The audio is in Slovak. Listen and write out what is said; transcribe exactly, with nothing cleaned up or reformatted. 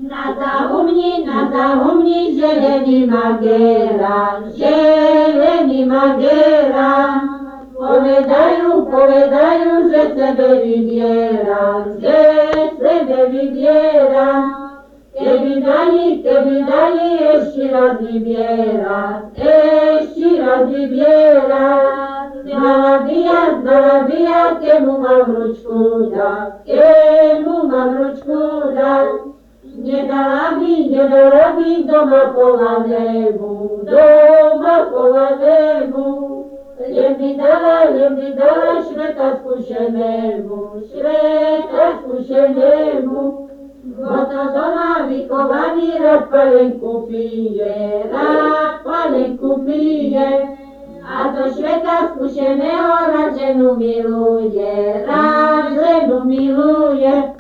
Na zahumni, na zahumni, zelený magera, zelený magera. Povedajú, povedajú, že sebe vydieram, že sebe vydieram. Keby dali, keby dali, ešte raz vybierať, ešte raz vybierať. Znala bia, znala bia, kemu mám ručku dať, kemu mám ručku dať. Nedala by, nedala by doma kovanému, doma kovanému. Jem by dala, jem by dala šveta skúšenému, šveta skúšenému. Bo to doma vychovaný rád palenku pije, rád palenku pije. A zo šveta skúšeného rád ženu miluje, rád ženu miluje.